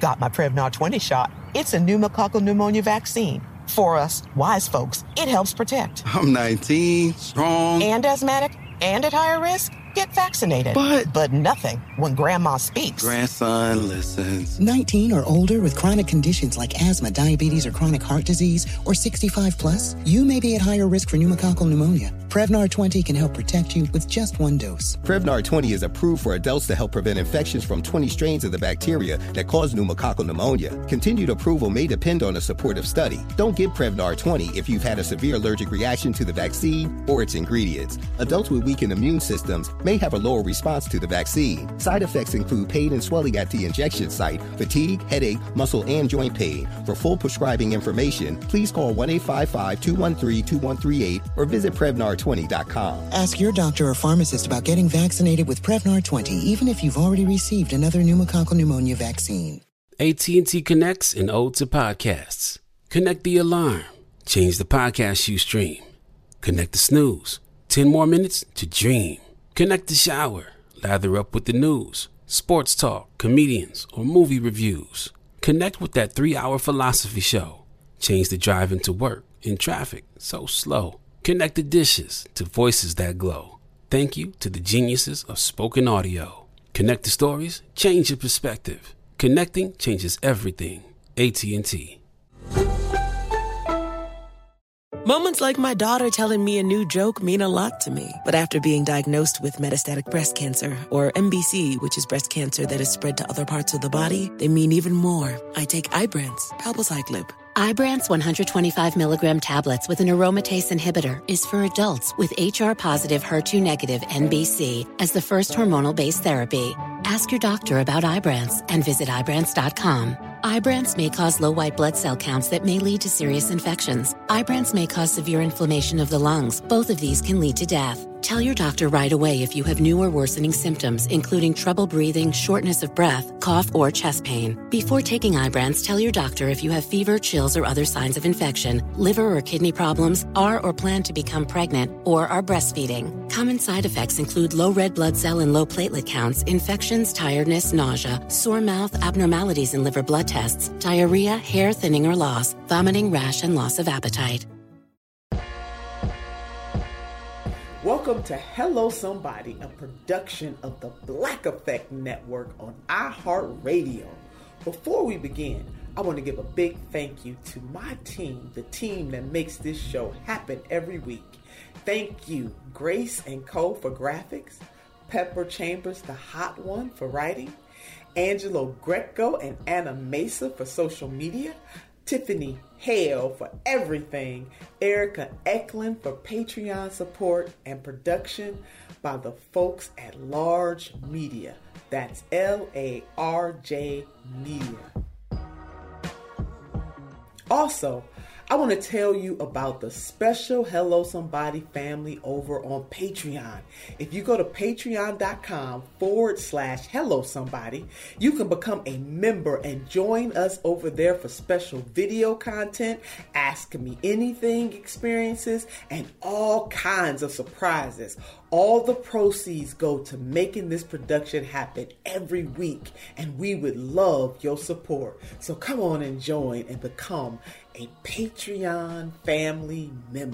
Got my Prevnar 20 shot. It's a pneumococcal pneumonia vaccine. For us, wise folks, it helps protect. I'm 19, strong. And asthmatic, and at higher risk. Get vaccinated. But nothing when grandma speaks. Grandson listens. 19 or older with chronic conditions like asthma, diabetes, or chronic heart disease, or 65 plus, you may be at higher risk for pneumococcal pneumonia. Prevnar 20 can help protect you with just one dose. Prevnar 20 is approved for adults to help prevent infections from 20 strains of the bacteria that cause pneumococcal pneumonia. Continued approval may depend on a supportive study. Don't get Prevnar 20 if you've had a severe allergic reaction to the vaccine or its ingredients. Adults with weakened immune systems may have a lower response to the vaccine. Side effects include pain and swelling at the injection site, fatigue, headache, muscle, and joint pain. For full prescribing information, please call 1-855-213-2138 or visit Prevnar20.com. Ask your doctor or pharmacist about getting vaccinated with Prevnar 20, even if you've already received another pneumococcal pneumonia vaccine. AT&T connects an ode to podcasts. Connect the alarm. Change the podcast you stream. Connect the snooze. 10 more minutes to dream. Connect the shower. Lather up with the news, sports talk, comedians, or movie reviews. Connect with that 3-hour philosophy show. Change the drive into work in traffic so slow. Connect the dishes to voices that glow. Thank you to the geniuses of spoken audio. Connect the stories, change your perspective. Connecting changes everything. AT&T. Moments like my daughter telling me a new joke mean a lot to me. But after being diagnosed with metastatic breast cancer, or MBC, which is breast cancer that is spread to other parts of the body, they mean even more. I take Ibrance, palbociclib. Ibrance 125 milligram tablets with an aromatase inhibitor is for adults with HR-positive, HER2-negative MBC as the first hormonal-based therapy. Ask your doctor about Ibrance and visit Ibrance.com. Ibrance may cause low white blood cell counts that may lead to serious infections. Ibrance may cause severe inflammation of the lungs. Both of these can lead to death. Tell your doctor right away if you have new or worsening symptoms, including trouble breathing, shortness of breath, cough, or chest pain. Before taking Ibrance, tell your doctor if you have fever, chills, or other signs of infection, liver or kidney problems, are or plan to become pregnant, or are breastfeeding. Common side effects include low red blood cell and low platelet counts, infections, tiredness, nausea, sore mouth, abnormalities in liver blood tests, diarrhea, hair thinning or loss, vomiting, rash, and loss of appetite. Welcome to Hello Somebody, a production of the Black Effect Network on iHeartRadio. Before we begin, I want to give a big thank you to my team, the team that makes this show happen every week. Thank you, Grace and Co. for graphics, Pepper Chambers, the hot one, for writing, Angelo Greco and Anna Mesa for social media, Tiffany Hale for everything, Erica Eklund for Patreon support, and production by the folks at Large Media. That's LARJ Media. Also, I want to tell you about the special Hello Somebody family over on Patreon. If you go to patreon.com/Hello Somebody, you can become a member and join us over there for special video content, Ask Me Anything experiences, and all kinds of surprises. All the proceeds go to making this production happen every week, and we would love your support. So come on and join and become a Patreon family member.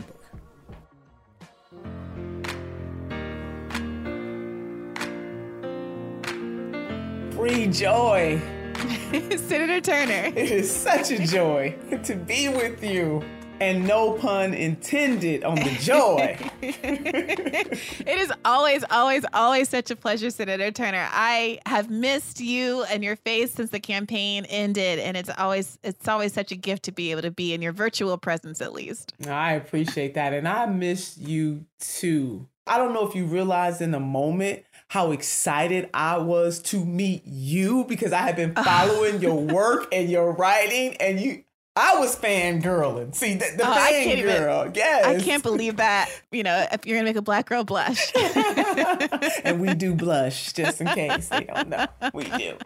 Free joy. Senator Turner. It is such a joy to be with you. And no pun intended on the joy. It is always, always, always such a pleasure, Senator Turner. I have missed you and your face since the campaign ended, and it's always such a gift to be able to be in your virtual presence, at least. I appreciate that, and I miss you too. I don't know if you realized in the moment how excited I was to meet you, because I have been following your work and your writing, and I was fangirling. See, the fangirl. Yes. I can't believe that, if you're going to make a black girl blush. And we do blush, just in case they don't know. We do.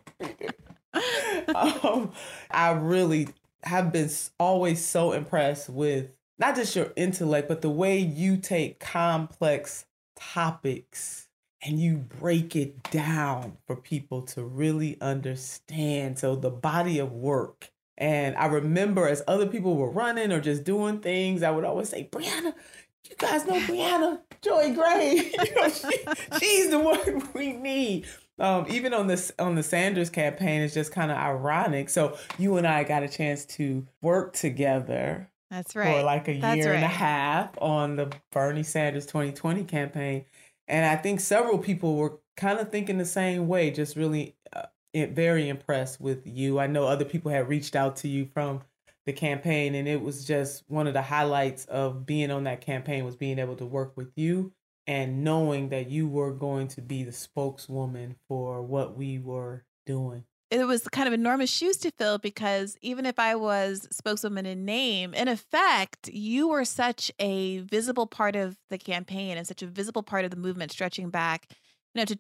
I really have been always so impressed with not just your intellect, but the way you take complex topics and you break it down for people to really understand. So the body of work. And I remember as other people were running or just doing things, I would always say, Brianna, you guys know Brianna Joy Gray. She's the one we need. Even on the Sanders campaign, it's just kind of ironic. So you and I got a chance to work together. That's right. For like a year and a half on the Bernie Sanders 2020 campaign. And I think several people were kind of thinking the same way, just really very impressed with you. I know other people had reached out to you from the campaign, and it was just one of the highlights of being on that campaign was being able to work with you and knowing that you were going to be the spokeswoman for what we were doing. It was kind of enormous shoes to fill because even if I was spokeswoman in name, in effect, you were such a visible part of the campaign and such a visible part of the movement stretching back, to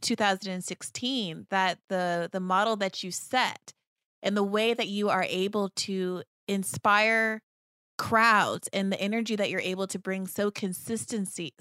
2016, that the model that you set and the way that you are able to inspire crowds and the energy that you're able to bring so consistently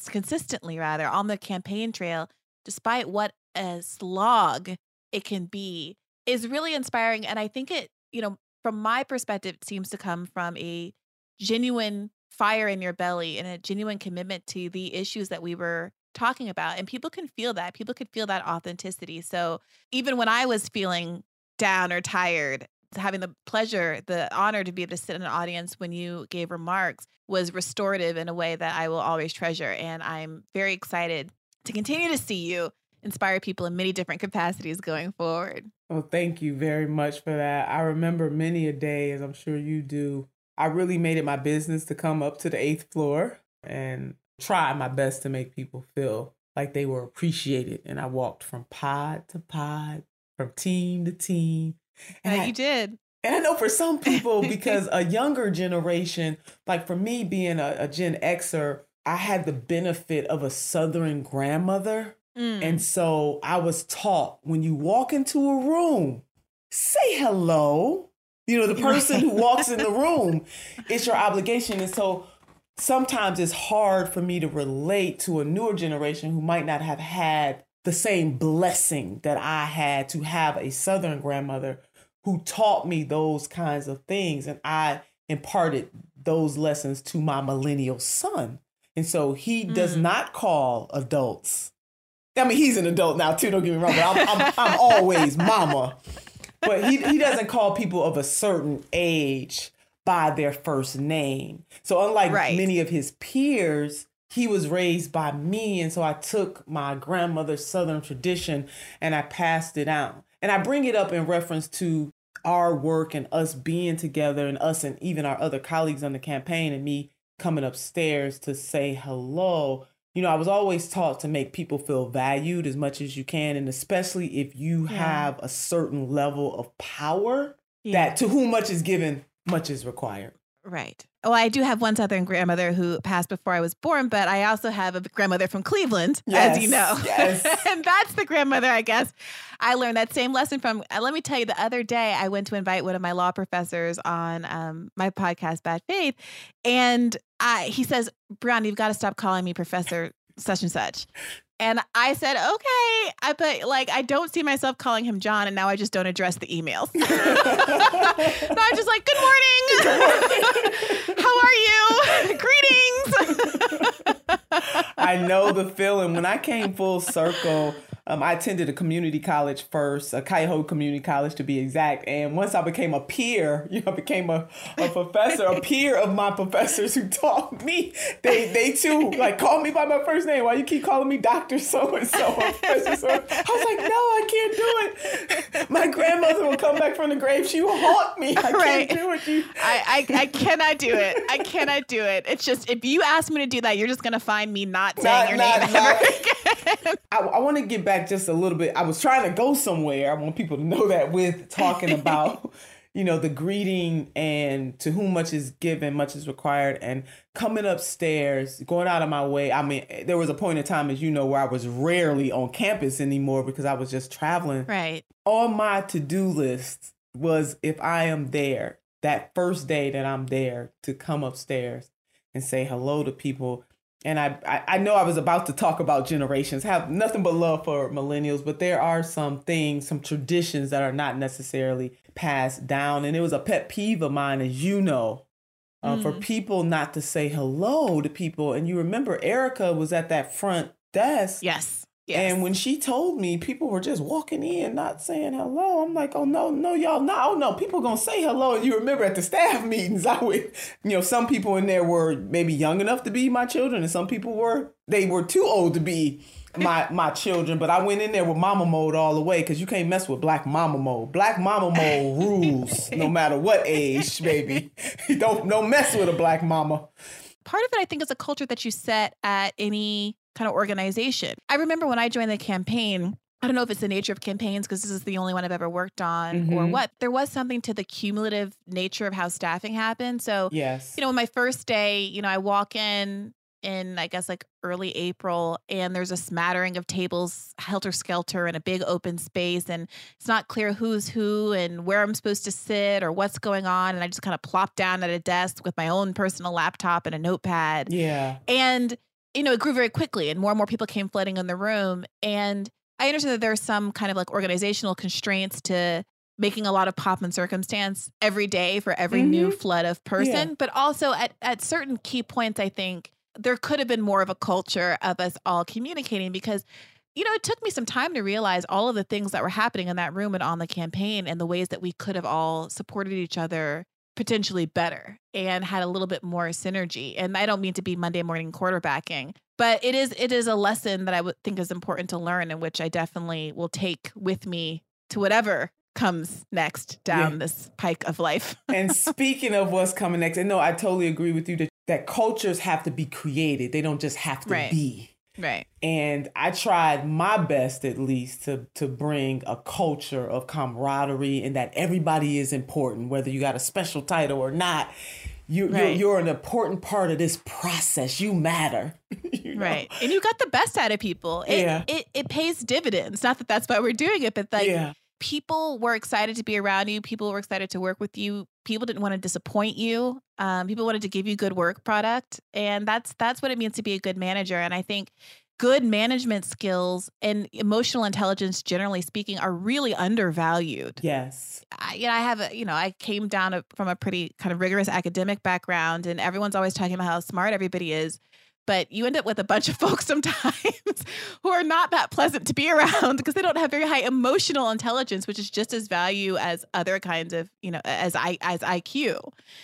on the campaign trail, despite what a slog it can be, is really inspiring. And I think it, from my perspective, it seems to come from a genuine fire in your belly and a genuine commitment to the issues that we were talking about. And people can feel that. People could feel that authenticity. So even when I was feeling down or tired, having the pleasure, the honor to be able to sit in an audience when you gave remarks was restorative in a way that I will always treasure. And I'm very excited to continue to see you inspire people in many different capacities going forward. Well, thank you very much for that. I remember many a day, as I'm sure you do, I really made it my business to come up to the 8th floor and try my best to make people feel like they were appreciated. And I walked from pod to pod, from team to team. And you did. And I know for some people, because a younger generation, like for me being a Gen Xer, I had the benefit of a Southern grandmother. And so I was taught when you walk into a room, say hello. The person who walks in the room, it's your obligation. And so sometimes it's hard for me to relate to a newer generation who might not have had the same blessing that I had to have a Southern grandmother who taught me those kinds of things. And I imparted those lessons to my millennial son. And so he does not call adults. I mean, he's an adult now, too. Don't get me wrong, but I'm always mama. But he doesn't call people of a certain age by their first name. So unlike many of his peers, he was raised by me. And so I took my grandmother's Southern tradition and I passed it out. And I bring it up in reference to our work and us being together and us and even our other colleagues on the campaign and me coming upstairs to say hello. I was always taught to make people feel valued as much as you can. And especially if you have a certain level of power, that to whom much is given, much is required. Right. Oh, I do have one Southern grandmother who passed before I was born, but I also have a grandmother from Cleveland, as you know. Yes. And that's the grandmother, I guess, I learned that same lesson from. Let me tell you, the other day I went to invite one of my law professors on my podcast, Bad Faith. And he says, Brianna, you've got to stop calling me Professor such and such. And I said, okay, but I don't see myself calling him John, and now I just don't address the emails. No, I'm just like, good morning. How are you? Greetings. I know the feeling. When I came full circle, I attended a community college first, a Cuyahoga Community College to be exact. And once I became a peer, I became a professor, a peer of my professors who taught me. They too call me by my first name. Why you keep calling me Dr. So-and-so or Professor so? I was like, no, I can't do it. My grandmother will come back from the grave. She will haunt me. I can't do it. I cannot do it. I cannot do it. It's just, if you ask me to do that, you're just going to find me not saying your name ever again. I want to get back just a little bit. I was trying to go somewhere. I want people to know that with talking about, the greeting and to whom much is given, much is required, and coming upstairs, going out of my way. I mean, there was a point in time, as you know, where I was rarely on campus anymore because I was just traveling. Right. On my to-do list was, if I am there, that first day that I'm there, to come upstairs and say hello to people And I know I was about to talk about generations, have nothing but love for millennials, but there are some things, some traditions that are not necessarily passed down. And it was a pet peeve of mine, as you know, for people not to say hello to people. And you remember Erica was at that front desk. Yes. And when she told me, people were just walking in, not saying hello. I'm like, oh, no, y'all, no, people going to say hello. And you remember at the staff meetings, some people in there were maybe young enough to be my children. And some people were too old to be my children. But I went in there with mama mode all the way because you can't mess with black mama mode. Black mama mode rules no matter what age, baby. Don't mess with a black mama. Part of it, I think, is a culture that you set at any kind of organization. I remember when I joined the campaign, I don't know if it's the nature of campaigns because this is the only one I've ever worked on or what. There was something to the cumulative nature of how staffing happened. So, yes, on my first day, I walk in I guess like early April, and there's a smattering of tables, helter-skelter in a big open space, and it's not clear who's who and where I'm supposed to sit or what's going on. And I just kind of plop down at a desk with my own personal laptop and a notepad. Yeah. And it grew very quickly and more people came flooding in the room. And I understand that there's some kind of like organizational constraints to making a lot of pomp and circumstance every day for every new flood of person. Yeah. But also at certain key points, I think there could have been more of a culture of us all communicating because, it took me some time to realize all of the things that were happening in that room and on the campaign and the ways that we could have all supported each other potentially better and had a little bit more synergy. And I don't mean to be Monday morning quarterbacking, but it is a lesson that I would think is important to learn and which I definitely will take with me to whatever comes next down this pike of life. And speaking of what's coming next, and no, I totally agree with you that cultures have to be created. They don't just have to be. Right. And I tried my best, at least, to bring a culture of camaraderie and that everybody is important, whether you got a special title or not. You're an important part of this process. You matter. Right. And you got the best out of people. It pays dividends. Not that that's why we're doing it, but people were excited to be around you. People were excited to work with you. People didn't want to disappoint you. People wanted to give you good work product. And that's what it means to be a good manager. And I think good management skills and emotional intelligence, generally speaking, are really undervalued. Yes. I came down from a pretty kind of rigorous academic background, and everyone's always talking about how smart everybody is. But you end up with a bunch of folks sometimes who are not that pleasant to be around because they don't have very high emotional intelligence, which is just as value as other kinds of, as IQ,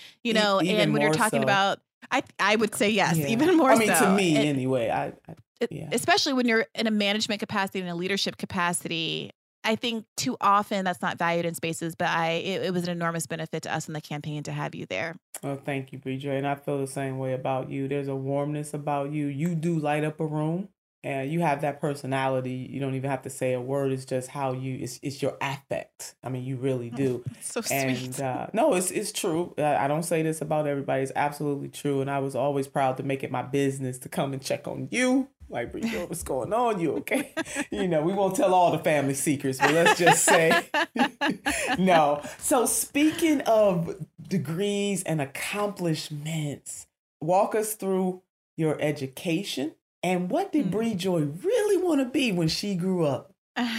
and when you're talking about, I would say yes, even more so. To me anyway, especially when you're in a management capacity and a leadership capacity. I think too often that's not valued in spaces, but it was an enormous benefit to us in the campaign to have you there. Well, thank you, Bridget. And I feel the same way about you. There's a warmness about you. You do light up a room and you have that personality. You don't even have to say a word. It's just how it's your affect. I mean, you really do. So sweet. And no, it's true. I don't say this about everybody. It's absolutely true. And I was always proud to make it my business to come and check on you. Like, Bridget, what's going on? You okay? We won't tell all the family secrets, but let's just say no. So speaking of degrees and accomplishments, walk us through your education and what did Bree Joy really want to be when she grew up?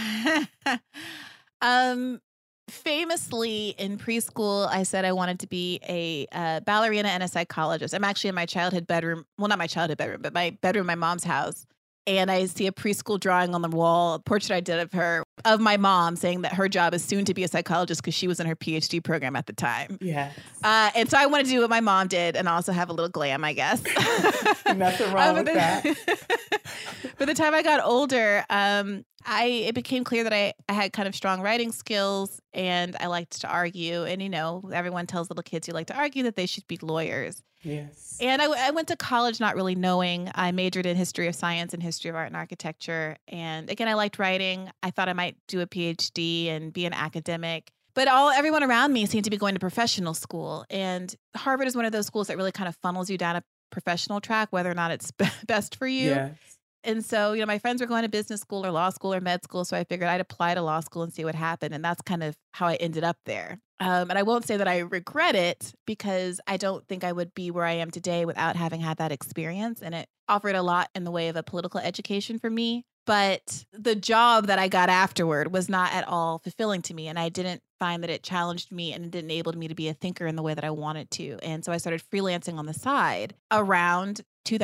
Famously in preschool, I said I wanted to be a ballerina and a psychologist. I'm actually in my childhood bedroom. Well, not my childhood bedroom, but my bedroom in my mom's house. And I see a preschool drawing on the wall, a portrait I did of my mom, saying that her job is soon to be a psychologist because she was in her PhD program at the time. Yeah. And so I want to do what my mom did and also have a little glam, I guess. Nothing wrong with that. By the time I got older, it became clear that I had kind of strong writing skills and I liked to argue. And, everyone tells little kids you like to argue that they should be lawyers. Yes. And I went to college not really knowing. I majored in history of science and history of art and architecture. And again, I liked writing. I thought I might do a PhD and be an academic. But everyone around me seemed to be going to professional school. And Harvard is one of those schools that really kind of funnels you down a professional track, whether or not it's best for you. Yes. And so, my friends were going to business school or law school or med school. So I figured I'd apply to law school and see what happened. And that's kind of how I ended up there. And I won't say that I regret it because I don't think I would be where I am today without having had that experience. And it offered a lot in the way of a political education for me. But the job that I got afterward was not at all fulfilling to me. And I didn't find that it challenged me and it enabled me to be a thinker in the way that I wanted to. And so I started freelancing on the side around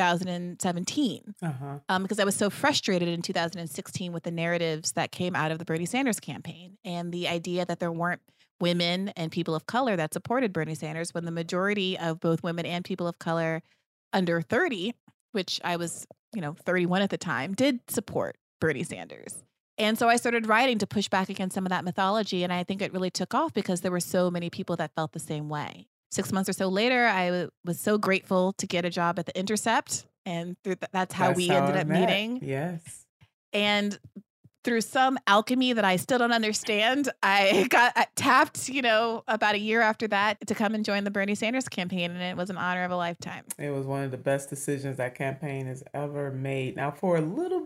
2017 because I was so frustrated in 2016 with the narratives that came out of the Bernie Sanders campaign and the idea that there weren't women and people of color that supported Bernie Sanders when the majority of both women and people of color under 30, which I was 31 at the time, did support Bernie Sanders. And so I started writing to push back against some of that mythology. And I think it really took off because there were so many people that felt the same way. 6 months or so later, I was so grateful to get a job at The Intercept. And that's how we ended up meeting. Yes. And through some alchemy that I still don't understand, I got tapped, about a year after that to come and join the Bernie Sanders campaign. And it was an honor of a lifetime. It was one of the best decisions that campaign has ever made. Now, for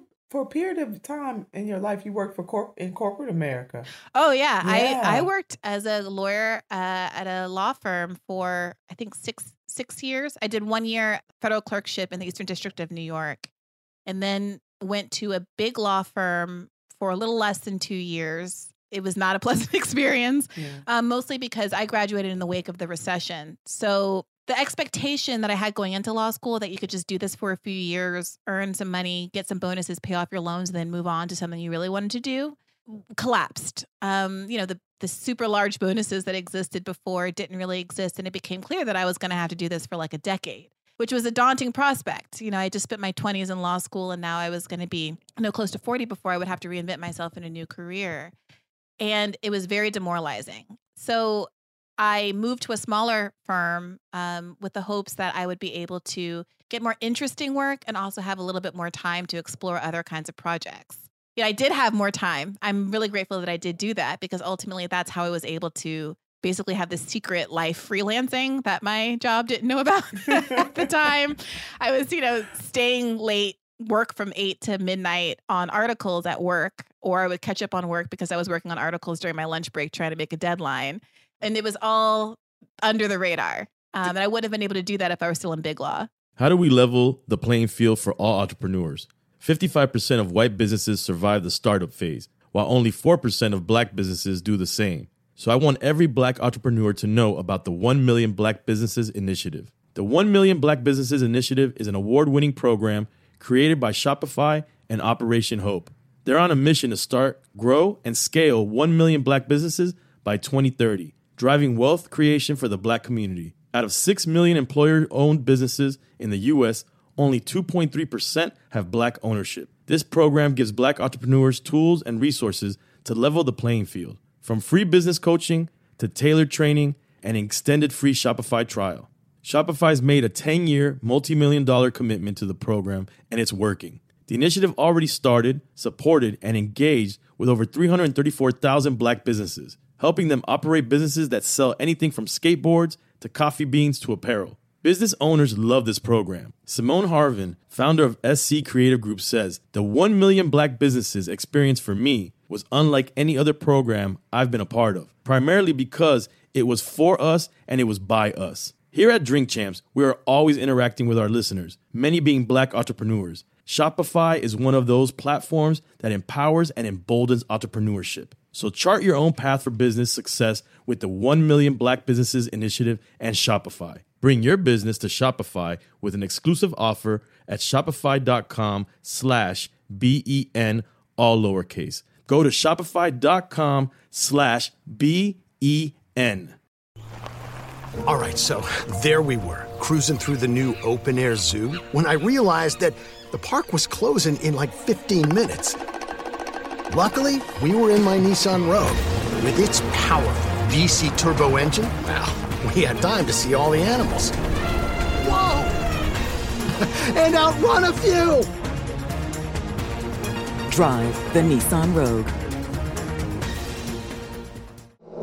a period of time in your life, you worked in corporate America. Oh, yeah. I worked as a lawyer at a law firm for, I think, six years. I did 1 year federal clerkship in the Eastern District of New York and then went to a big law firm for a little less than 2 years. It was not a pleasant experience, mostly because I graduated in the wake of the recession. So the expectation that I had going into law school that you could just do this for a few years, earn some money, get some bonuses, pay off your loans, and then move on to something you really wanted to do collapsed. The super large bonuses that existed before didn't really exist. And it became clear that I was going to have to do this for like a decade, which was a daunting prospect. I just spent my 20s in law school and now I was going to be close to 40 before I would have to reinvent myself in a new career. And it was very demoralizing. So I moved to a smaller firm with the hopes that I would be able to get more interesting work and also have a little bit more time to explore other kinds of projects. I did have more time. I'm really grateful that I did do that because ultimately that's how I was able to basically have this secret life freelancing that my job didn't know about at the time. I was, staying late, work from 8 to midnight on articles at work, or I would catch up on work because I was working on articles during my lunch break trying to make a deadline. And it was all under the radar. And I wouldn't have been able to do that if I were still in big law. How do we level the playing field for all entrepreneurs? 55% of white businesses survive the startup phase, while only 4% of black businesses do the same. So I want every black entrepreneur to know about the 1 Million Black Businesses Initiative. The 1 Million Black Businesses Initiative is an award-winning program created by Shopify and Operation Hope. They're on a mission to start, grow, and scale 1 million black businesses by 2030, driving wealth creation for the black community. Out of 6 million employer-owned businesses in the U.S., only 2.3% have black ownership. This program gives black entrepreneurs tools and resources to level the playing field, from free business coaching to tailored training and an extended free Shopify trial. Shopify's made a 10-year, multi-million-dollar commitment to the program, and it's working. The initiative already started, supported, and engaged with over 334,000 black businesses, helping them operate businesses that sell anything from skateboards to coffee beans to apparel. Business owners love this program. Simone Harvin, founder of SC Creative Group, says, "The 1 Million Black Businesses experience for me was unlike any other program I've been a part of, primarily because it was for us and it was by us." Here at Drink Champs, we are always interacting with our listeners, many being black entrepreneurs. Shopify is one of those platforms that empowers and emboldens entrepreneurship. So chart your own path for business success with the 1 Million Black Businesses Initiative and Shopify. Bring your business to Shopify with an exclusive offer at shopify.com/BEN, all lowercase. Go to shopify.com/BEN. All right, so there we were, cruising through the new open-air zoo when I realized that the park was closing in like 15 minutes. Luckily, we were in my Nissan Rogue. With its powerful VC turbo engine, well, we had time to see all the animals. Whoa! And outrun a few! Drive the Nissan Rogue.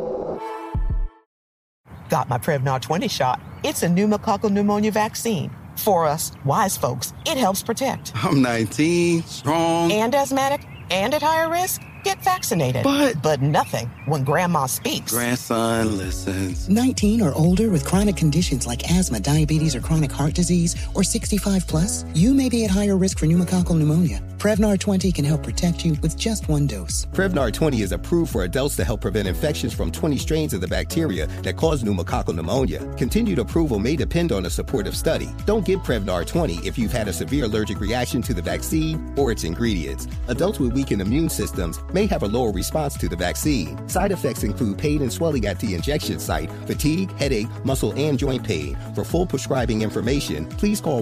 Got my Prevnar 20 shot. It's a pneumococcal pneumonia vaccine. For us, wise folks, it helps protect. I'm 19, strong. And asthmatic and at higher risk? Get vaccinated. But nothing when grandma speaks. Grandson listens. 19 or older with chronic conditions like asthma, diabetes, or chronic heart disease, or 65 plus, you may be at higher risk for pneumococcal pneumonia. Prevnar 20 can help protect you with just one dose. Prevnar 20 is approved for adults to help prevent infections from 20 strains of the bacteria that cause pneumococcal pneumonia. Continued approval may depend on a supportive study. Don't give Prevnar 20 if you've had a severe allergic reaction to the vaccine or its ingredients. Adults with weakened immune systems may have a lower response to the vaccine. Side effects include pain and swelling at the injection site, fatigue, headache, muscle, and joint pain. For full prescribing information, please call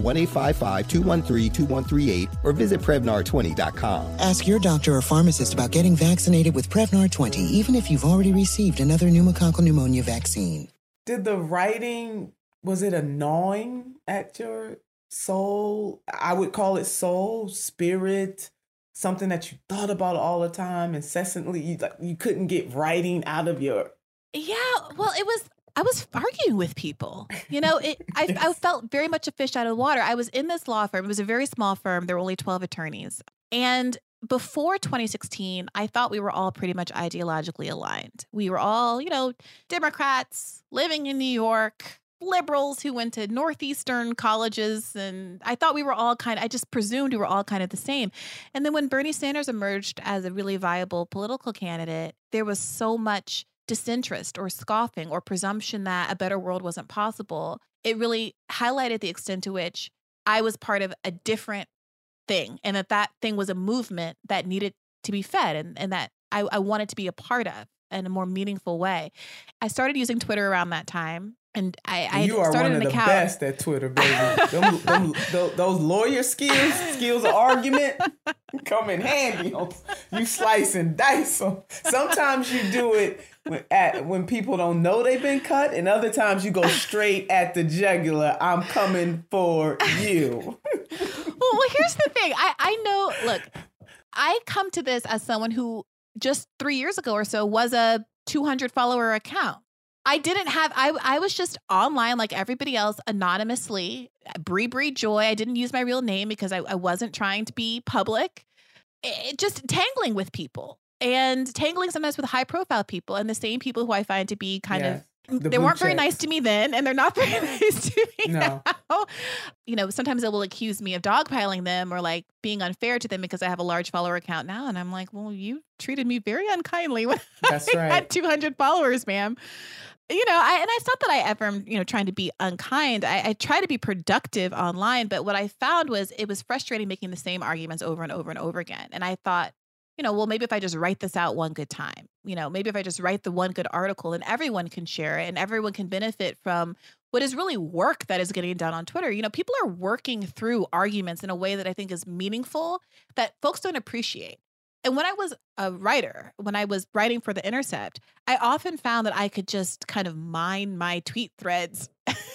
1-855-213-2138 or visit Prevnar20.com. Ask your doctor or pharmacist about getting vaccinated with Prevnar 20, even if you've already received another pneumococcal pneumonia vaccine. Did the writing, was it a gnawing at your soul? I would call it soul, spirit, something that you thought about all the time, incessantly. You couldn't get writing out of your... Yeah, well, I was arguing with people. You know, I felt very much a fish out of the water. I was in this law firm. It was a very small firm. There were only 12 attorneys. And before 2016, I thought we were all pretty much ideologically aligned. We were all, you know, Democrats living in New York, liberals who went to Northeastern colleges. And I thought we were all I just presumed we were all kind of the same. And then when Bernie Sanders emerged as a really viable political candidate, there was so much disinterest or scoffing or presumption that a better world wasn't possible. It really highlighted the extent to which I was part of a different thing, and that thing was a movement that needed to be fed and that I wanted to be a part of in a more meaningful way. I started using Twitter around that time. And I you are started one of the account. best at Twitter, baby. those lawyer skills of argument come in handy. You slice and dice. So sometimes you do it when people don't know they've been cut, and other times you go straight at the jugular. I'm coming for you. Well, here's the thing. I know. Look, I come to this as someone who just 3 years ago or so was a 200 follower account. I was just online like everybody else, anonymously, Bree Joy. I didn't use my real name because I wasn't trying to be public. Just tangling with people and tangling sometimes with high profile people and the same people who I find to be they weren't very nice to me then, and they're not very nice to me now. You know, sometimes they will accuse me of dogpiling them or like being unfair to them because I have a large follower account now. And I'm like, well, you treated me very unkindly when I had 200 followers, ma'am. You know, it's not that I ever am, trying to be unkind. I try to be productive online. But what I found was it was frustrating making the same arguments over and over and over again. And I thought, well, maybe if I just write this out one good time, maybe if I just write the one good article and everyone can share it and everyone can benefit from what is really work that is getting done on Twitter. People are working through arguments in a way that I think is meaningful that folks don't appreciate. And when I was a writer, when I was writing for The Intercept, I often found that I could just kind of mine my tweet threads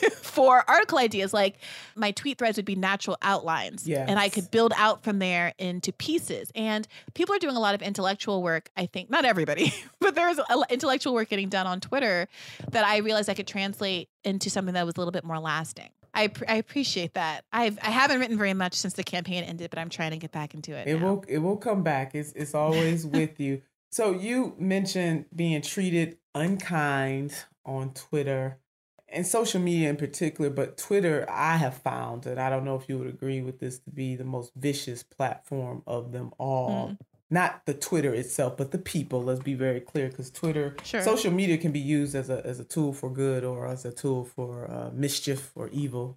for article ideas. Like my tweet threads would be natural outlines, and I could build out from there into pieces. And people are doing a lot of intellectual work, I think, not everybody, but there's intellectual work getting done on Twitter that I realized I could translate into something that was a little bit more lasting. I appreciate that. I haven't written very much since the campaign ended, but I'm trying to get back into it. It will come back. It's always with you. So you mentioned being treated unkind on Twitter and social media in particular, but Twitter, I have found, and I don't know if you would agree with this, to be the most vicious platform of them all. Not the Twitter itself, but the people. Let's be very clear, because Twitter, social media can be used as a tool for good or as a tool for mischief or evil.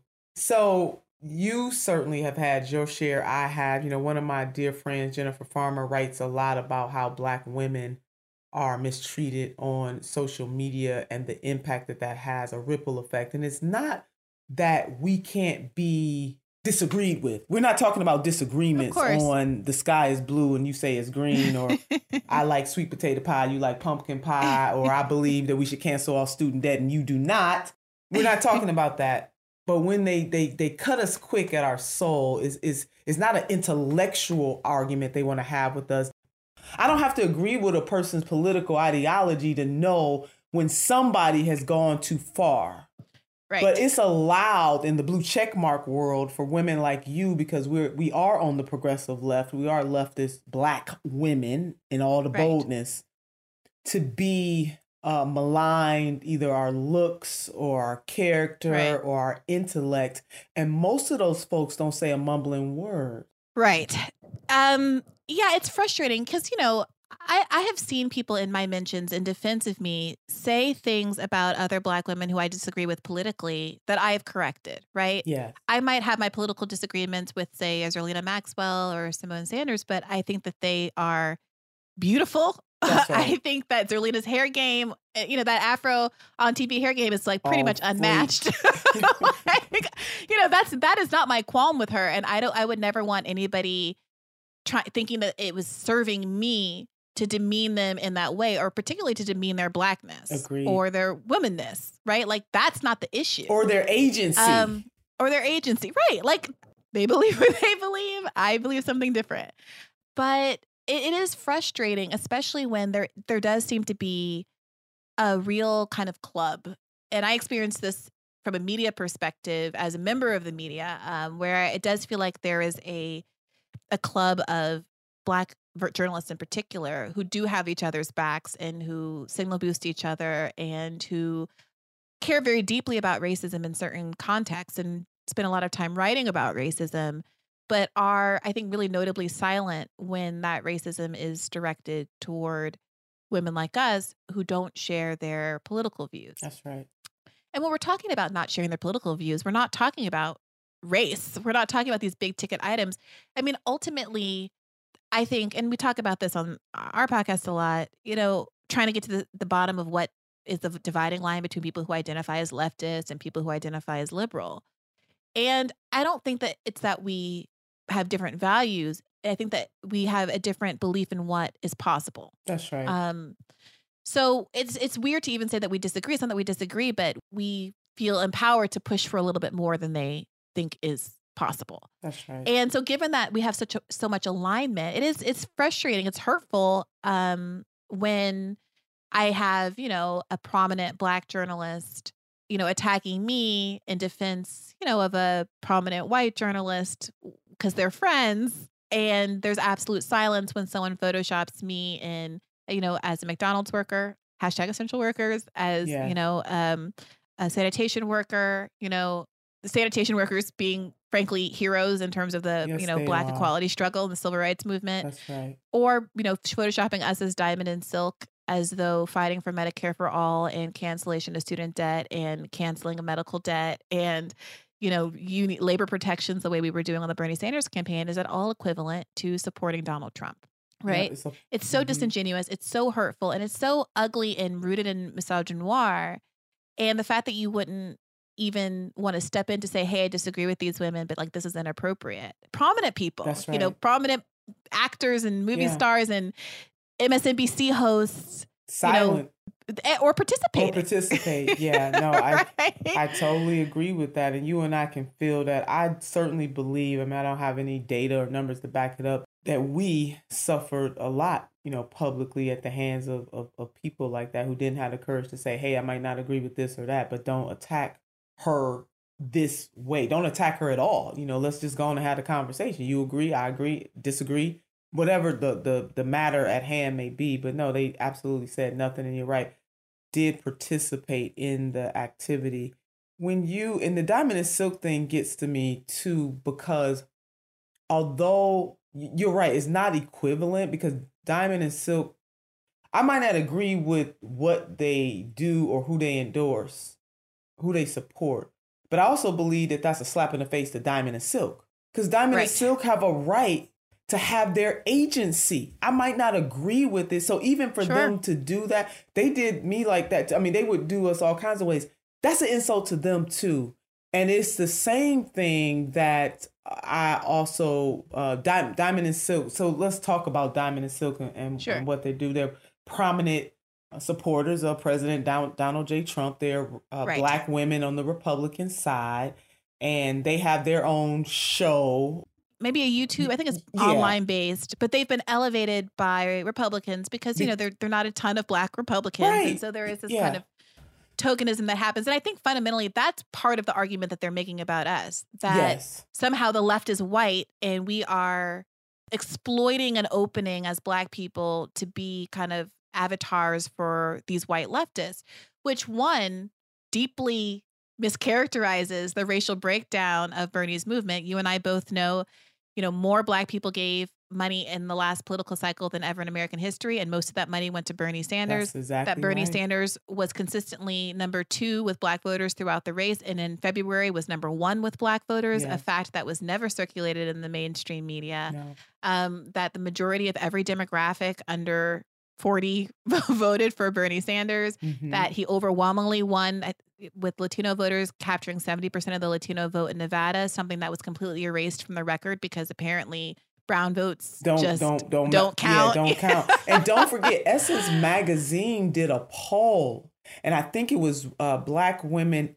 So you certainly have had your share. I have, one of my dear friends, Jennifer Farmer, writes a lot about how Black women are mistreated on social media and the impact that has, a ripple effect. And it's not that we can't be disagreed with. We're not talking about disagreements on the sky is blue and you say it's green, or I like sweet potato pie, you like pumpkin pie, or I believe that we should cancel all student debt and you do not. We're not talking about that. But when they cut us quick at our soul, is not an intellectual argument they want to have with us. I don't have to agree with a person's political ideology to know when somebody has gone too far. Right. But it's allowed in the blue checkmark world for women like you, because we are on the progressive left. We are leftist Black women in all the boldness, to be maligned, either our looks or our character or our intellect. And most of those folks don't say a mumbling word. Right. Yeah, it's frustrating because, you know, I have seen people in my mentions in defense of me say things about other Black women who I disagree with politically that I have corrected, right? Yeah. I might have my political disagreements with, say, Zerlina Maxwell or Simone Sanders, but I think that they are beautiful. That's right. I think that Zerlina's hair game, you know, that Afro on TV hair game is like pretty much unmatched. Like, you know, that is not my qualm with her. And I would never want anybody thinking that it was serving me to demean them in that way, or particularly to demean their Blackness. Agreed. Or their womanness, right? Like, that's not the issue. Or their agency. Right. Like, they believe what they believe. I believe something different. But it is frustrating, especially when there does seem to be a real kind of club. And I experienced this from a media perspective as a member of the media, where it does feel like there is a club of Black journalists in particular who do have each other's backs and who signal boost each other and who care very deeply about racism in certain contexts and spend a lot of time writing about racism, but are, I think, really notably silent when that racism is directed toward women like us who don't share their political views. That's right. And when we're talking about not sharing their political views, we're not talking about race. We're not talking about these big ticket items. I mean, ultimately, I think, and we talk about this on our podcast a lot, you know, trying to get to the bottom of what is the dividing line between people who identify as leftist and people who identify as liberal. And I don't think that it's that we have different values. I think that we have a different belief in what is possible. That's right. So it's weird to even say that we disagree. It's not that we disagree, but we feel empowered to push for a little bit more than they think is possible. That's right. And so given that we have so much alignment, it's frustrating. It's hurtful when I have, you know, a prominent Black journalist, you know, attacking me in defense, you know, of a prominent white journalist because they're friends. And there's absolute silence when someone photoshops me in, you know, as a McDonald's worker, #essential workers, as, you know, a sanitation worker, you know, the sanitation workers being, frankly, heroes in terms of the, you know, Black equality struggle and the civil rights movement. That's right. Or, you know, photoshopping us as Diamond and Silk as though fighting for Medicare for all and cancellation of student debt and canceling of medical debt and, you know, labor protections the way we were doing on the Bernie Sanders campaign is at all equivalent to supporting Donald Trump. Right. Yeah, it's so disingenuous. It's so hurtful. And it's so ugly and rooted in misogynoir. And the fact that you wouldn't even want to step in to say, hey, I disagree with these women, but like, this is inappropriate. Prominent people, That's right. You know, prominent actors and movie stars and MSNBC hosts, silent. You know, or participate. Yeah, no, I totally agree with that. And you and I can feel that. I certainly believe, I mean, I don't have any data or numbers to back it up, that we suffered a lot, you know, publicly at the hands of people like that who didn't have the courage to say, hey, I might not agree with this or that, but don't attack her this way. Don't attack her at all. You know, let's just go on and have a conversation. You agree, I agree, disagree, whatever the matter at hand may be. But no, they absolutely said nothing. And you're right, did participate in the activity. And the Diamond and Silk thing gets to me too, because although you're right, it's not equivalent, because Diamond and Silk, I might not agree with what they do or who they endorse, who they support, but I also believe that that's a slap in the face to Diamond and Silk, because Diamond and Silk have a right to have their agency. I might not agree with it. So even for them to do that, they did me like that. I mean, they would do us all kinds of ways. That's an insult to them too. And it's the same thing that I also, Diamond and Silk. So let's talk about Diamond and Silk and what they do. They're prominent supporters of President Donald J. Trump. They're Black women on the Republican side, and they have their own show. Maybe a YouTube, I think it's online based, but they've been elevated by Republicans because, you know, they're not a ton of Black Republicans. And so there is this kind of tokenism that happens. And I think fundamentally that's part of the argument that they're making about us, that somehow the left is white and we are exploiting an opening as Black people to be kind of avatars for these white leftists, which one deeply mischaracterizes the racial breakdown of Bernie's movement. You and I both know, more Black people gave money in the last political cycle than ever in American history, and most of that money went to Bernie Sanders. That's exactly that Bernie right. Sanders was consistently number 2 with Black voters throughout the race, and in February was number 1 with Black voters, a fact that was never circulated in the mainstream media. No. That the majority of every demographic under 40 voted for Bernie Sanders, that he overwhelmingly won with Latino voters capturing 70% of the Latino vote in Nevada, something that was completely erased from the record because apparently brown votes don't count. Yeah, don't count. And don't forget, Essence Magazine did a poll, and I think it was Black women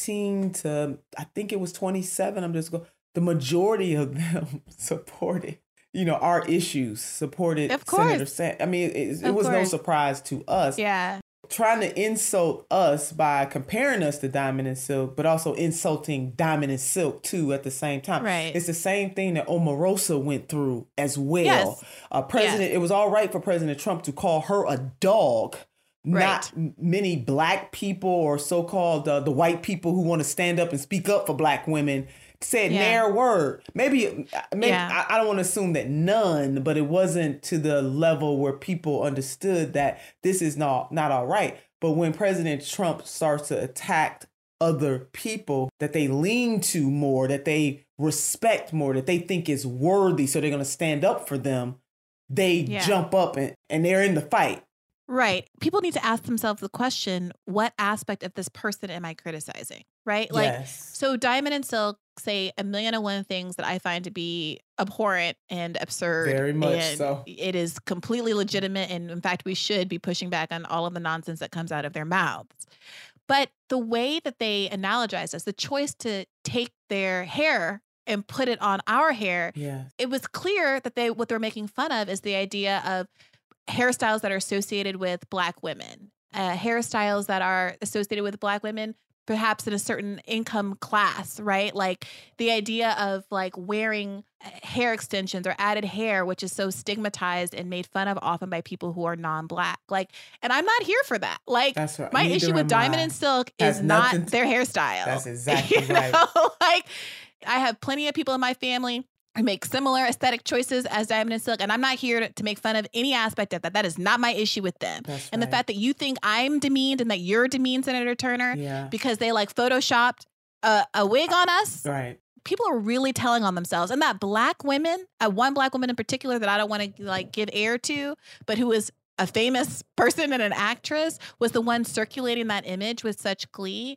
18 to, I think it was 27. The majority of them supported, our issues, supported Senator Sanders. I mean, it was no surprise to us. Yeah. Trying to insult us by comparing us to Diamond and Silk, but also insulting Diamond and Silk too at the same time. Right. It's the same thing that Omarosa went through as well. Yes. It was all right for President Trump to call her a dog. Not many Black people or so-called the white people who want to stand up and speak up for Black women said ne'er a word. Maybe I don't want to assume that none, but it wasn't to the level where people understood that this is not all right. But when President Trump starts to attack other people that they lean to more, that they respect more, that they think is worthy, so they're going to stand up for them, they jump up and they're in the fight. Right. People need to ask themselves the question, what aspect of this person am I criticizing? Right? So Diamond and Silk say a million and one things that I find to be abhorrent and absurd. Very much and so. It is completely legitimate. And in fact, we should be pushing back on all of the nonsense that comes out of their mouths. But the way that they analogize us, the choice to take their hair and put it on our hair, it was clear that what they're making fun of is the idea of hairstyles that are associated with Black women, hairstyles that are associated with Black women, perhaps in a certain income class, right? Like the idea of like wearing hair extensions or added hair, which is so stigmatized and made fun of often by people who are non-Black. Like, and I'm not here for that. Like, that's right. My issue with Diamond and Silk is not their hairstyle. That's exactly right. Like, I have plenty of people in my family who make similar aesthetic choices as Diamond and Silk, and I'm not here to make fun of any aspect of that. That is not my issue with them. And the fact that you think I'm demeaned and that you're demeaned, Senator Turner, because they like photoshopped a wig on us. Right. People are really telling on themselves. And that Black women, one Black woman in particular that I don't want to like give air to, but who is a famous person and an actress, was the one circulating that image with such glee.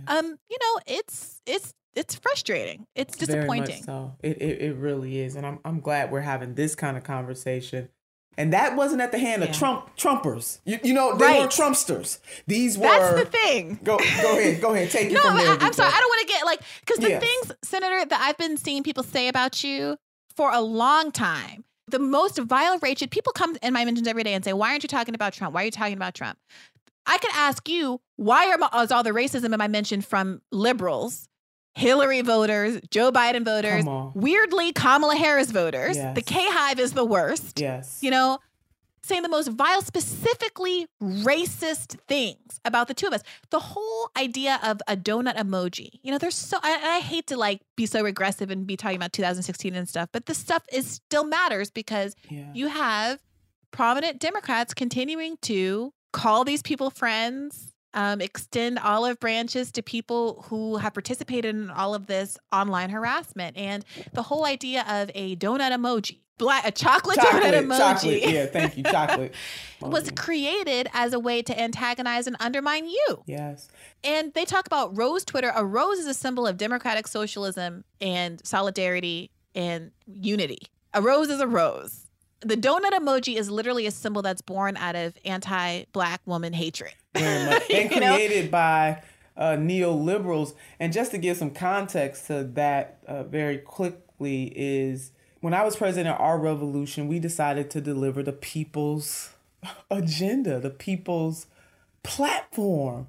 It's frustrating. It's disappointing. Very much so. It really is. And I'm glad we're having this kind of conversation. And that wasn't at the hand of Trumpers. They weren't Trumpsters. These were... That's the thing. Go ahead. Take it from there. I'm sorry. I don't want to get because the things, Senator, that I've been seeing people say about you for a long time, the most vile, wretched, people come in my mentions every day and say, why aren't you talking about Trump? Why are you talking about Trump? I could ask you, why is all the racism in my mention from liberals, Hillary voters, Joe Biden voters, weirdly Kamala Harris voters? The K-Hive is the worst. Saying the most vile, specifically racist things about the two of us. The whole idea of a donut emoji. There's so, I hate to be so regressive and be talking about 2016 and stuff, but this stuff still matters because you have prominent Democrats continuing to call these people friends, extend olive branches to people who have participated in all of this online harassment. And the whole idea of a donut emoji, a chocolate donut emoji. Chocolate. Yeah, thank you. Chocolate. was created as a way to antagonize and undermine you. Yes. And they talk about rose Twitter. A rose is a symbol of democratic socialism and solidarity and unity. A rose is a rose. The donut emoji is literally a symbol that's born out of anti-Black woman hatred. Very much. And created by neoliberals. And just to give some context to that very quickly is when I was president of our revolution, we decided to deliver the people's agenda, the people's platform.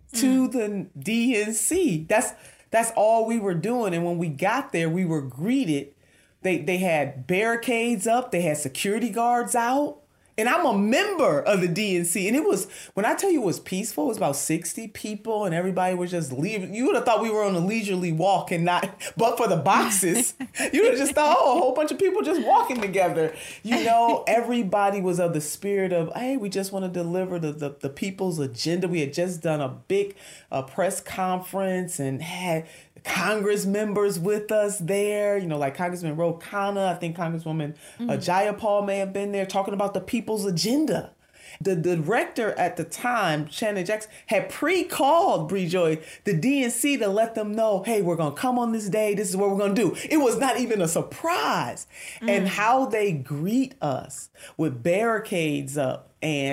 to the DNC. That's all we were doing. And when we got there, we were greeted. They had barricades up. They had security guards out. And I'm a member of the DNC. And it was, when I tell you it was peaceful, it was about 60 people and everybody was just leaving. You would have thought we were on a leisurely walk and not, but for the boxes, you would have just thought, oh, a whole bunch of people just walking together. You know, everybody was of the spirit of, hey, we just want to deliver the people's agenda. We had just done a big press conference and had Congress members with us there, you know, like Congressman Ro Khanna, I think Congresswoman Jayapal may have been there talking about the people's agenda. The director at the time, Shannon Jackson, had pre-called Bree Joy, the DNC, to let them know, hey, we're going to come on this day. This is what we're going to do. It was not even a surprise. And how they greet us with barricades up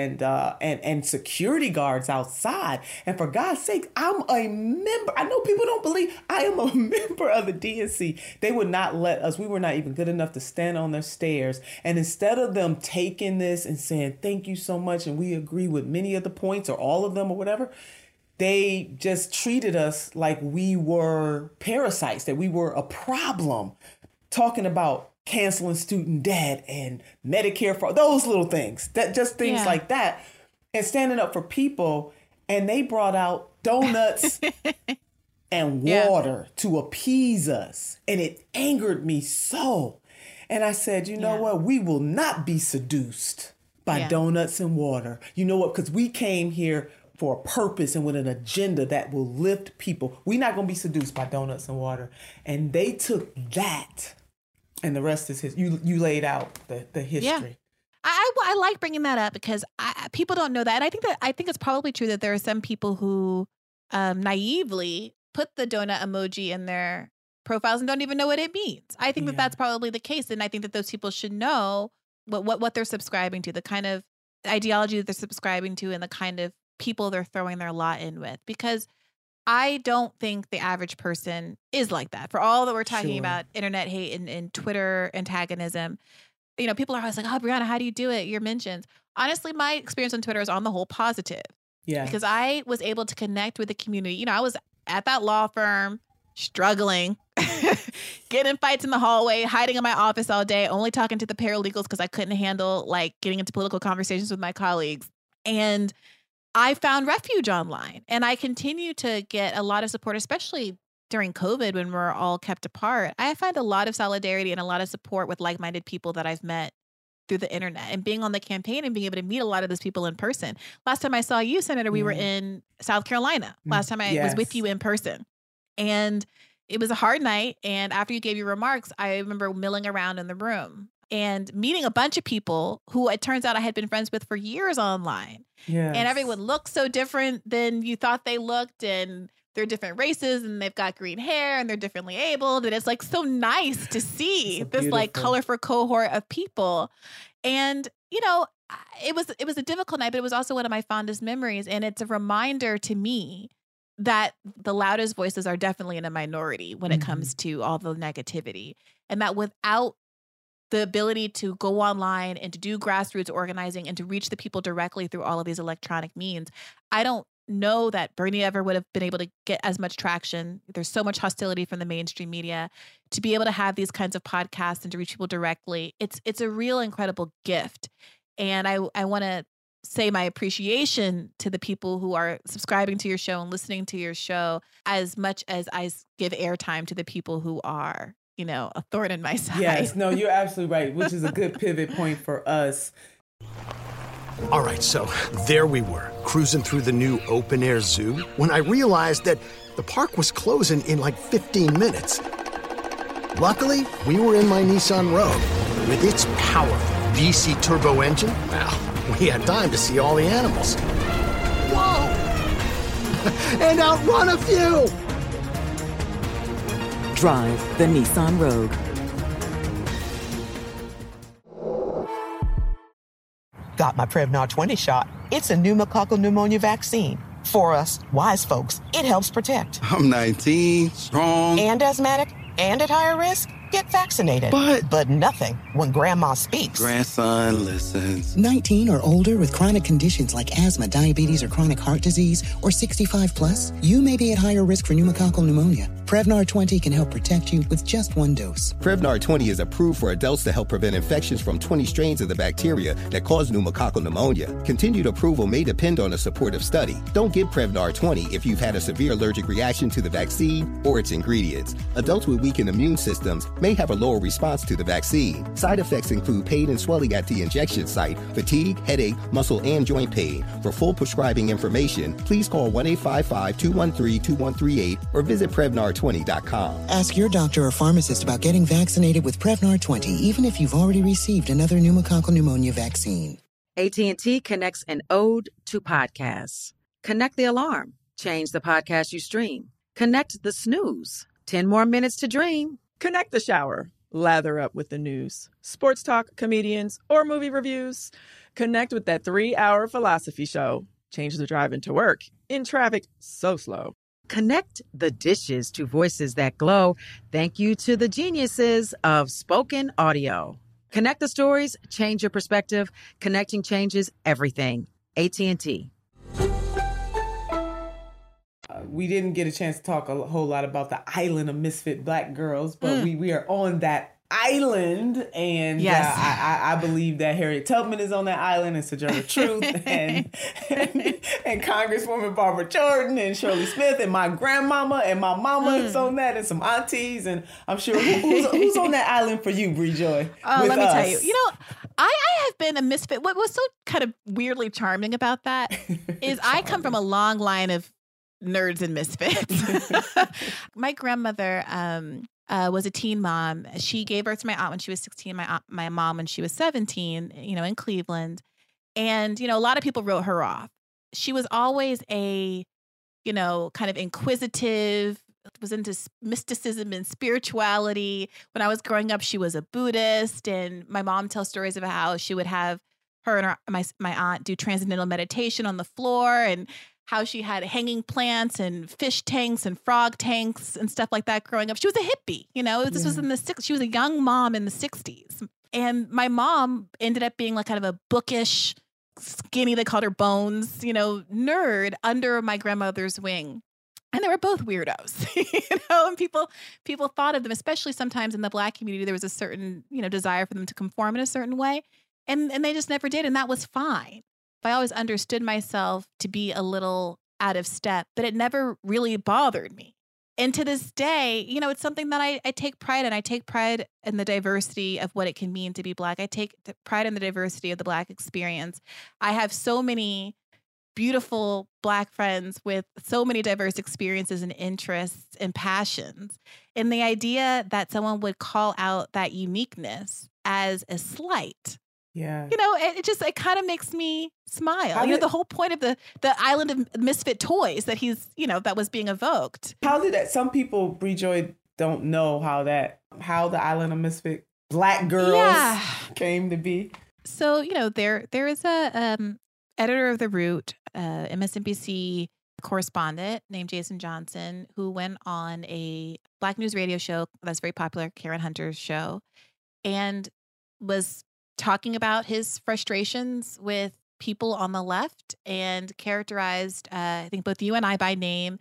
and security guards outside. And for God's sake, I'm a member. I know people don't believe I am a member of the DNC. They would not let us. We were not even good enough to stand on their stairs. And instead of them taking this and saying, thank you so much, and we agree with many of the points or all of them or whatever, they just treated us like we were parasites, that we were a problem, talking about canceling student debt and Medicare for those little things, that just things like that, and standing up for people. And they brought out donuts and water to appease us. And it angered me so. And I said, you know what? We will not be seduced by donuts and water. You know what? Because we came here for a purpose and with an agenda that will lift people. We're not going to be seduced by donuts and water. And they took that. And the rest is you laid out the history. Yeah. I like bringing that up because people don't know that. And I think it's probably true that there are some people who naively put the donut emoji in their profiles and don't even know what it means. I think that that's probably the case. And I think that those people should know what they're subscribing to, the kind of ideology that they're subscribing to, and the kind of people they're throwing their lot in with. Because I don't think the average person is like that. For all that we're talking about internet hate and Twitter antagonism, you know, people are always like, oh, Brianna, how do you do it? Your mentions. Honestly, my experience on Twitter is on the whole positive. Yeah. Because I was able to connect with the community. You know, I was at that law firm struggling, getting in fights in the hallway, hiding in my office all day, only talking to the paralegals because I couldn't handle like getting into political conversations with my colleagues. And I found refuge online, and I continue to get a lot of support, especially during COVID when we're all kept apart. I find a lot of solidarity and a lot of support with like-minded people that I've met through the internet, and being on the campaign and being able to meet a lot of those people in person. Last time I saw you, Senator, we were in South Carolina. Last time I was with you in person, and it was a hard night. And after you gave your remarks, I remember milling around in the room and meeting a bunch of people who it turns out I had been friends with for years online. Yes. And everyone looks so different than you thought they looked, and they're different races, and they've got green hair, and they're differently abled. And it's like so nice to see this like colorful cohort of people. And, you know, it was a difficult night, but it was also one of my fondest memories. And it's a reminder to me that the loudest voices are definitely in a minority when it comes to all the negativity, and that without the ability to go online and to do grassroots organizing and to reach the people directly through all of these electronic means, I don't know that Bernie ever would have been able to get as much traction. There's so much hostility from the mainstream media. To be able to have these kinds of podcasts and to reach people directly, it's a real incredible gift. And I want to say my appreciation to the people who are subscribing to your show and listening to your show, as much as I give airtime to the people who are, you know, a thorn in my side. Yes, no, you're absolutely right, which is a good pivot point for us. All right, so there we were, cruising through the new open-air zoo, when I realized that the park was closing in like 15 minutes. Luckily, we were in my Nissan Rogue. With its powerful VC turbo engine, well, we had time to see all the animals. Whoa! And outrun a few! Drive the Nissan Rogue. Got my Prevnar 20 shot. It's a pneumococcal pneumonia vaccine. For us, wise folks, it helps protect. I'm 19, strong. And asthmatic, and at higher risk. Get vaccinated. But nothing when grandma speaks. Grandson listens. 19 or older with chronic conditions like asthma, diabetes, or chronic heart disease, or 65 plus, you may be at higher risk for pneumococcal pneumonia. Prevnar 20 can help protect you with just one dose. Prevnar 20 is approved for adults to help prevent infections from 20 strains of the bacteria that cause pneumococcal pneumonia. Continued approval may depend on a supportive study. Don't get Prevnar 20 if you've had a severe allergic reaction to the vaccine or its ingredients. Adults with weakened immune systems may have a lower response to the vaccine. Side effects include pain and swelling at the injection site, fatigue, headache, muscle, and joint pain. For full prescribing information, please call 1-855-213-2138 or visit Prevnar20.com. Ask your doctor or pharmacist about getting vaccinated with Prevnar 20, even if you've already received another pneumococcal pneumonia vaccine. AT&T connects an ode to podcasts. Connect the alarm. Change the podcast you stream. Connect the snooze. 10 more minutes to dream. Connect the shower. Lather up with the news, sports talk, comedians, or movie reviews. Connect with that 3-hour philosophy show. Change the drive into work in traffic so slow. Connect the dishes to voices that glow. Thank you to the geniuses of spoken audio. Connect the stories, change your perspective. Connecting changes everything. AT&T. We didn't get a chance to talk a whole lot about the island of misfit black girls, but we are on that island, and yes. I believe that Harriet Tubman is on that island, and Sojourner Truth, and Congresswoman Barbara Jordan, and Shirley Smith, and my grandmama, and my mama is on that, and some aunties, and I'm sure who's on that island for you, Bree Joy? Let me tell you. You know, I have been a misfit. What was so kind of weirdly charming about that is I come from a long line of nerds and misfits. My grandmother was a teen mom. She gave birth to my aunt when she was 16, my mom when she was 17, in Cleveland. And, a lot of people wrote her off. She was always a, kind of inquisitive, was into mysticism and spirituality. When I was growing up, she was a Buddhist. And my mom tells stories about how she would have her and my aunt do transcendental meditation on the floor, and how she had hanging plants and fish tanks and frog tanks and stuff like that growing up. She was a hippie, This was in the 60s. She was a young mom in the 60s. And my mom ended up being like kind of a bookish, skinny, they called her Bones, nerd under my grandmother's wing. And they were both weirdos, and people thought of them, especially sometimes in the Black community, there was a certain, desire for them to conform in a certain way. And they just never did. And that was fine. I always understood myself to be a little out of step, but it never really bothered me. And to this day, it's something that I take pride in. I take pride in the diversity of what it can mean to be Black. I take pride in the diversity of the Black experience. I have so many beautiful Black friends with so many diverse experiences and interests and passions. And the idea that someone would call out that uniqueness as a slight, yeah, it kind of makes me smile. The whole point of the island of misfit toys that that was being evoked. How did that? Some people, Bree Joy, don't know how the island of misfit Black girls came to be. So there is a editor of The Root, MSNBC correspondent named Jason Johnson, who went on a Black news radio show that's very popular, Karen Hunter's show, and was talking about his frustrations with people on the left, and characterized, I think both you and I by name,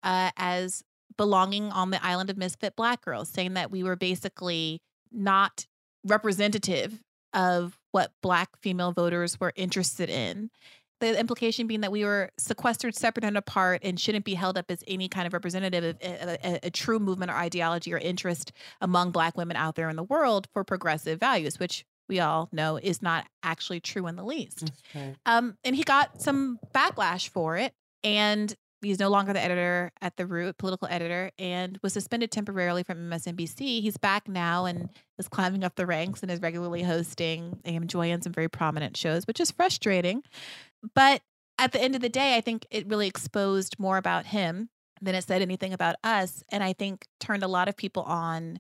as belonging on the island of misfit Black girls, saying that we were basically not representative of what Black female voters were interested in. The implication being that we were sequestered, separate, and apart, and shouldn't be held up as any kind of representative of a true movement or ideology or interest among Black women out there in the world for progressive values, which we all know is not actually true in the least. Okay. And he got some backlash for it, and he's no longer the editor at The Root, political editor, and was suspended temporarily from MSNBC. He's back now and is climbing up the ranks and is regularly hosting AM Joy and some very prominent shows, which is frustrating. But at the end of the day, I think it really exposed more about him than it said anything about us, and I think turned a lot of people on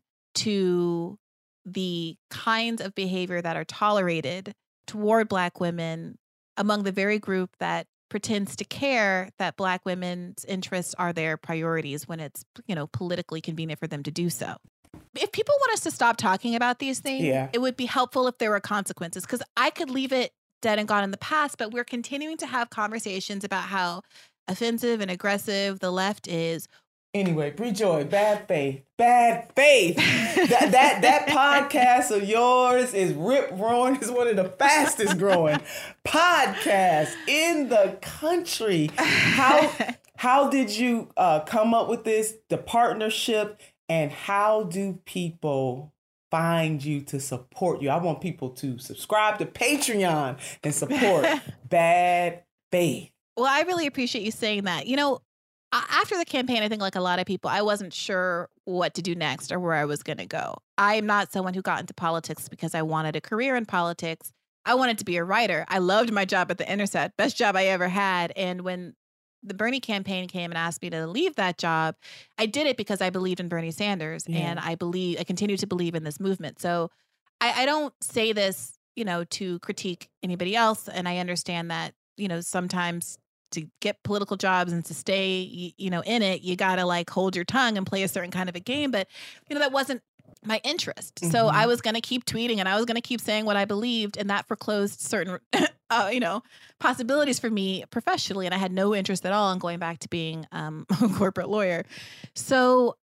to the kinds of behavior that are tolerated toward Black women among the very group that pretends to care that Black women's interests are their priorities when it's, politically convenient for them to do so. if people want us to stop talking about these things, it would be helpful if there were consequences, because I could leave it dead and gone in the past, but we're continuing to have conversations about how offensive and aggressive the left is. Anyway, Bree Joy, Bad Faith. Bad Faith. that podcast of yours is rip-roaring. It's one of the fastest growing podcasts in the country. How did you come up with this, the partnership, and how do people find you to support you? I want people to subscribe to Patreon and support Bad Faith. Well, I really appreciate you saying that. You know, after the campaign, I think like a lot of people, I wasn't sure what to do next or where I was going to go. I'm not someone who got into politics because I wanted a career in politics. I wanted to be a writer. I loved my job at The Intercept, best job I ever had. And when the Bernie campaign came and asked me to leave that job, I did it because I believed in Bernie Sanders, and I continue to believe in this movement. So I don't say this, you know, to critique anybody else. And I understand that, you know, sometimes to get political jobs and to stay, you know, in it, you got to like hold your tongue and play a certain kind of a game. But, you know, that wasn't my interest. Mm-hmm. So I was going to keep tweeting and I was going to keep saying what I believed, and that foreclosed certain, you know, possibilities for me professionally. And I had no interest at all in going back to being a corporate lawyer. So,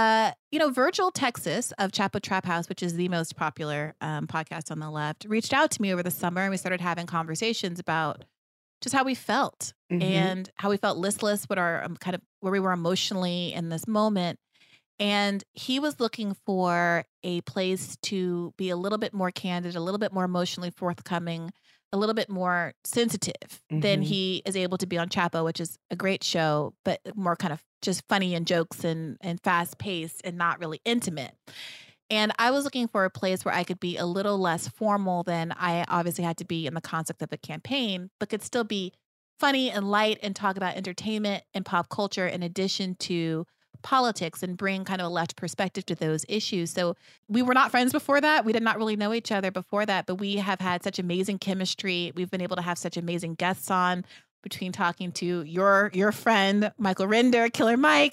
you know, Virgil Texas of Chapo Trap House, which is the most popular podcast on the left, reached out to me over the summer, and we started having conversations about just how we felt and how we felt listless, what our kind of where we were emotionally in this moment. And he was looking for a place to be a little bit more candid, a little bit more emotionally forthcoming, a little bit more sensitive than he is able to be on Chapo, which is a great show, but more kind of just funny and jokes and fast paced and not really intimate. And I was looking for a place where I could be a little less formal than I obviously had to be in the context of the campaign, but could still be funny and light and talk about entertainment and pop culture in addition to politics and bring kind of a left perspective to those issues. So we were not friends before that. We did not really know each other before that, but we have had such amazing chemistry. We've been able to have such amazing guests on, between talking to your friend, Michael Render, Killer Mike,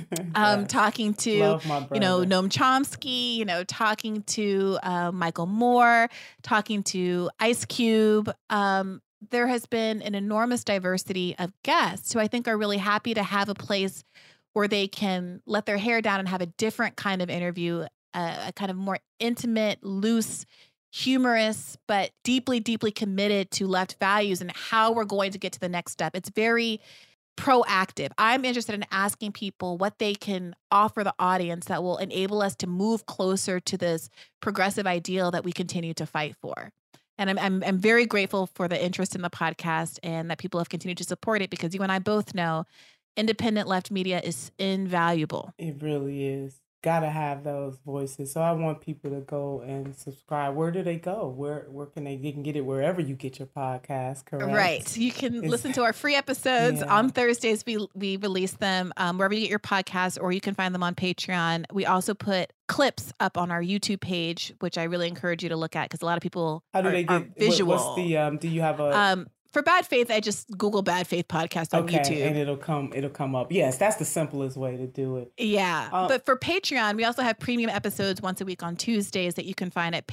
talking to, you know, Noam Chomsky, you know, talking to Michael Moore, talking to Ice Cube. There has been an enormous diversity of guests who I think are really happy to have a place where they can let their hair down and have a different kind of interview, a kind of more intimate, loose, humorous, but deeply, deeply committed to left values and how we're going to get to the next step. It's very proactive. I'm interested in asking people what they can offer the audience that will enable us to move closer to this progressive ideal that we continue to fight for. And I'm very grateful for the interest in the podcast and that people have continued to support it, because you and I both know independent left media is invaluable. It really is. Gotta have those voices. So I want people to go and subscribe. Where do they go? Where can they can get it wherever you get your podcast, correct? Right. You can listen to our free episodes on Thursdays. We release them wherever you get your podcasts, or you can find them on Patreon. We also put clips up on our YouTube page, which I really encourage you to look at, because a lot of people are visual. What's the do you have a for Bad Faith, I just Google Bad Faith Podcast on YouTube. And it'll come up. Yes, that's the simplest way to do it. Yeah. But for Patreon, we also have premium episodes once a week on Tuesdays that you can find at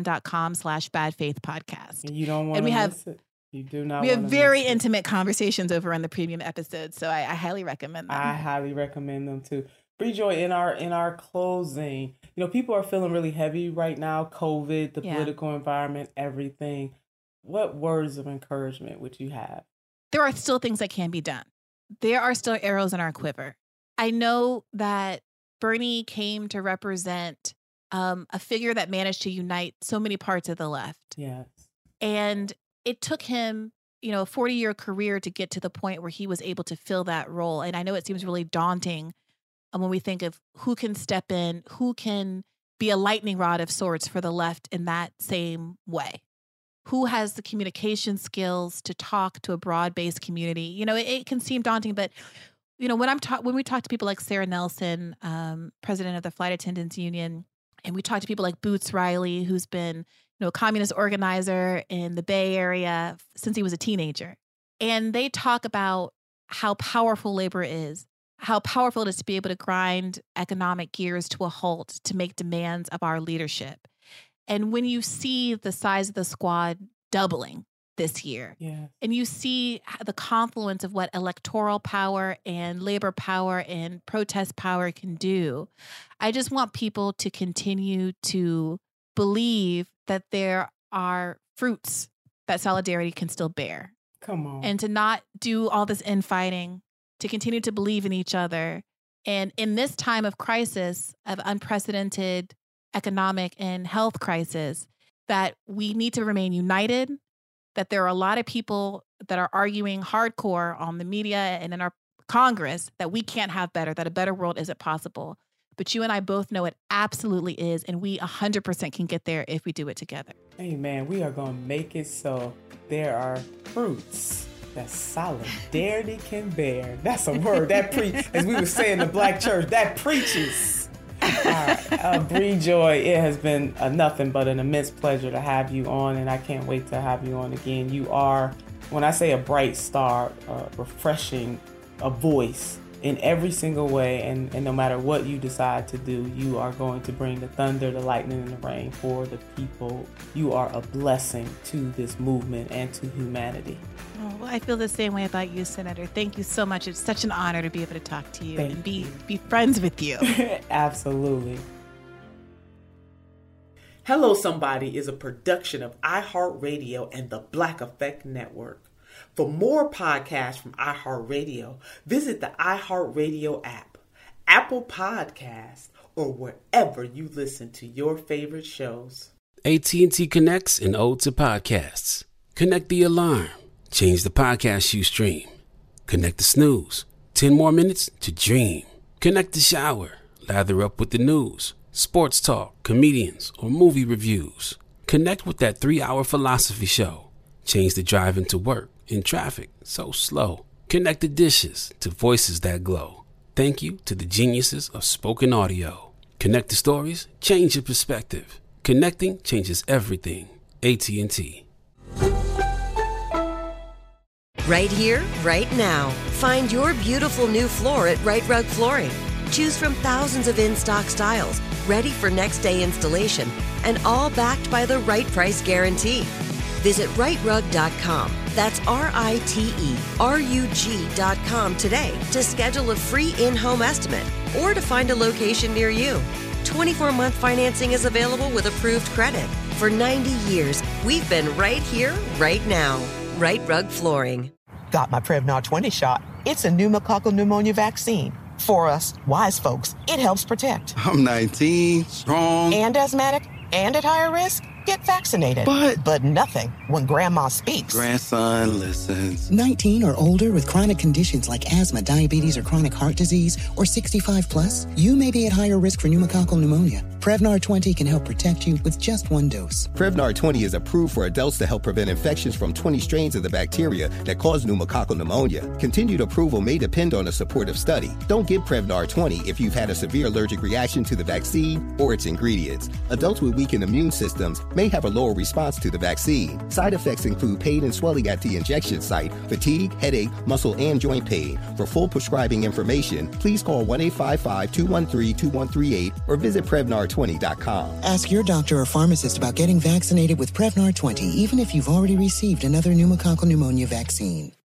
patreon.com/badfaithpodcast. You don't want to miss it. You do not. We have very intimate conversations over on the premium episodes, so I highly recommend them. I highly recommend them too. Bree Joy, in our closing, you know, people are feeling really heavy right now. COVID, the political environment, everything. What words of encouragement would you have? There are still things that can be done. There are still arrows in our quiver. I know that Bernie came to represent a figure that managed to unite so many parts of the left. Yes. And it took him, you know, a 40-year career to get to the point where he was able to fill that role. And I know it seems really daunting when we think of who can step in, who can be a lightning rod of sorts for the left in that same way. Who has the communication skills to talk to a broad-based community? You know, it can seem daunting, but you know, when we talk to people like Sarah Nelson, president of the Flight Attendants Union, and we talk to people like Boots Riley, who's been, you know, a communist organizer in the Bay Area since he was a teenager, and they talk about how powerful labor is, how powerful it is to be able to grind economic gears to a halt to make demands of our leadership. And when you see the size of the squad doubling this year, and you see the confluence of what electoral power and labor power and protest power can do, I just want people to continue to believe that there are fruits that solidarity can still bear. Come on. And to not do all this infighting, to continue to believe in each other. And in this time of crisis, of unprecedented economic and health crisis, that we need to remain united, that there are a lot of people that are arguing hardcore on the media and in our Congress that we can't have better, that a better world isn't possible. But you and I both know it absolutely is, and we 100% can get there if we do it together. Amen. We are going to make it so there are fruits that solidarity can bear. That's a word. That as we would say in the Black church, that preaches. Bree Joy, it has been nothing but an immense pleasure to have you on, and I can't wait to have you on again. You are, when I say a bright star, refreshing, a voice in every single way, and no matter what you decide to do, you are going to bring the thunder, the lightning, and the rain for the people. You are a blessing to this movement and to humanity. Oh, well, I feel the same way about you, Senator. Thank you so much. It's such an honor to be able to talk to you and be friends with you. Absolutely. Hello Somebody is a production of iHeartRadio and the Black Effect Network. For more podcasts from iHeartRadio, visit the iHeartRadio app, Apple Podcasts, or wherever you listen to your favorite shows. AT&T connects an ode to podcasts. Connect the alarm. Change the podcast you stream. Connect the snooze. 10 more minutes to dream. Connect the shower. Lather up with the news, sports talk, comedians, or movie reviews. Connect with that 3-hour philosophy show. Change the drive into work in traffic so slow. Connect the dishes to voices that glow. Thank you to the geniuses of spoken audio. Connect the stories. Change your perspective. Connecting changes everything. AT&T. Right here, right now. Find your beautiful new floor at Right Rug Flooring. Choose from thousands of in-stock styles, ready for next day installation, and all backed by the right price guarantee. Visit rightrug.com. That's RITERUG.com today to schedule a free in-home estimate or to find a location near you. 24-month financing is available with approved credit. For 90 years, we've been right here, right now. Right Rug Flooring. Got my Prevnar 20 shot. It's a pneumococcal pneumonia vaccine. For us, wise folks, it helps protect. I'm 19, strong. And asthmatic, and at higher risk. Get vaccinated. But nothing when grandma speaks. Grandson listens. 19 or older with chronic conditions like asthma, diabetes, or chronic heart disease, or 65 plus, you may be at higher risk for pneumococcal pneumonia. Prevnar 20 can help protect you with just one dose. Prevnar 20 is approved for adults to help prevent infections from 20 strains of the bacteria that cause pneumococcal pneumonia. Continued approval may depend on a supportive study. Don't give Prevnar 20 if you've had a severe allergic reaction to the vaccine or its ingredients. Adults with weakened immune systems may have a lower response to the vaccine. Side effects include pain and swelling at the injection site, fatigue, headache, muscle, and joint pain. For full prescribing information, please call 1-855-213-2138 or visit Prevnar20.com. Ask your doctor or pharmacist about getting vaccinated with Prevnar 20, even if you've already received another pneumococcal pneumonia vaccine.